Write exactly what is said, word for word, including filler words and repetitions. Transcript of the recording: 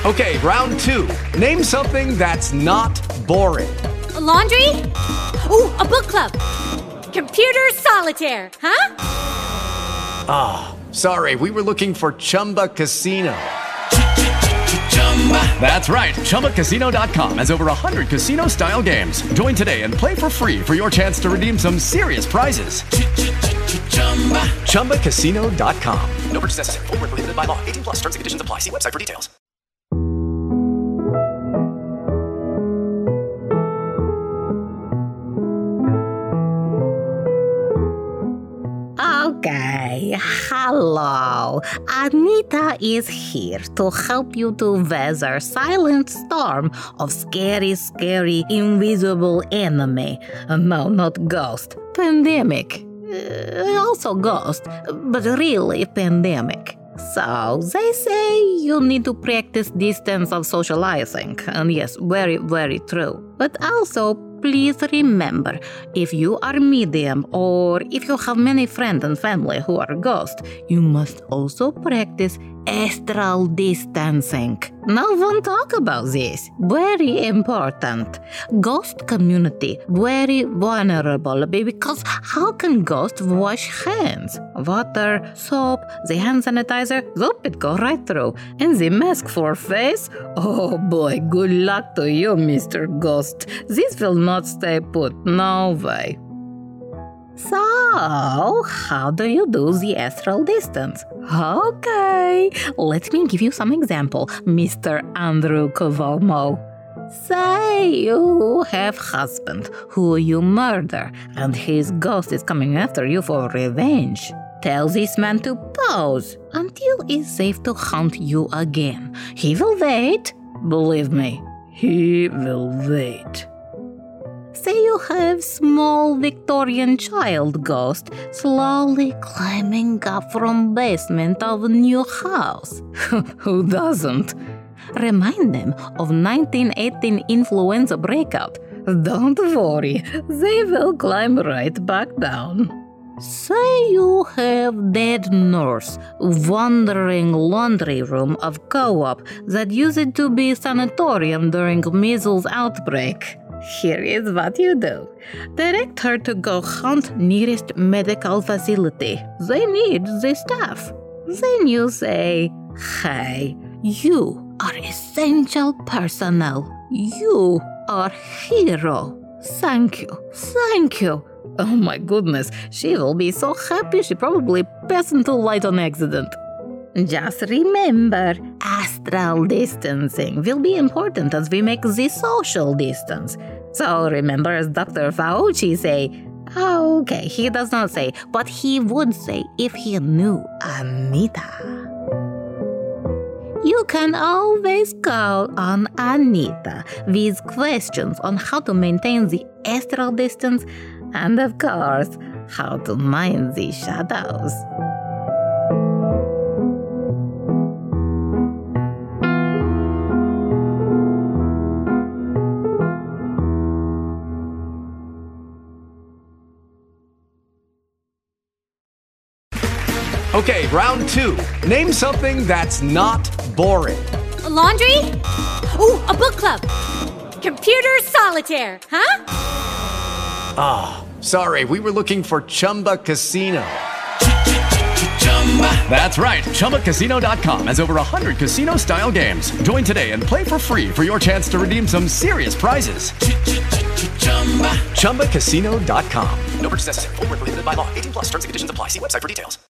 Okay, round two. Name something that's not boring. A laundry? Ooh, a book club. Computer solitaire, huh? Ah, oh, sorry, we were looking for Chumba Casino. That's right, Chumba Casino dot com has over one hundred casino-style games. Join today and play for free for your chance to redeem some serious prizes. Chumba Casino dot com. No purchase necessary. Void where prohibited by law. eighteen plus terms and conditions apply. See website for details. Okay, hello. Anita is here to help you to weather silent storm of scary, scary, invisible enemy. No, not ghost. Pandemic. Uh, also ghost, but really pandemic. So, they say you need to practice distance of socializing. And yes, very, very true. But also, please remember, if you are medium or if you have many friends and family who are ghosts, you must also practice astral distancing. No one talk about this. Very important. Ghost community, very vulnerable because how can ghosts wash hands? Water, soap, the hand sanitizer, soap it go right through. And the mask for face? Oh boy, good luck to you, Mister Ghost. This will not stay put, no way. So, how do you do the astral distance? Okay, let me give you some example, Mister Andrew Cuomo. Say you have husband who you murder and his ghost is coming after you for revenge. Tell this man to pause until it's safe to hunt you again. He will wait. Believe me, he will wait. Say you have small Victorian child ghost slowly climbing up from basement of new house. Who doesn't? Remind them of nineteen eighteen influenza breakout. Don't worry, they will climb right back down. Say you have dead nurse wandering laundry room of co-op that used to be sanatorium during measles outbreak. Here is what you do. Direct her to go hunt nearest medical facility. They need the staff. Then you say, hey, you are essential personnel. You are hero. Thank you. Thank you. Oh my goodness, she will be so happy she probably passed into light on accident. Just remember, astral distancing will be important as we make the social distance. So remember as Doctor Fauci say, oh, okay, he does not say, but he would say if he knew Anita. You can always call on Anita with questions on how to maintain the astral distance and, of course, how to mind the shadows. Okay, round two. Name something that's not boring. A laundry? Ooh, a book club. Computer solitaire, huh? Ah, oh, sorry, we were looking for Chumba Casino. That's right, Chumba Casino dot com has over one hundred casino-style games. Join today and play for free for your chance to redeem some serious prizes. Chumba Casino dot com. No purchase necessary. Void where prohibited by law. eighteen plus terms and conditions apply. See website for details.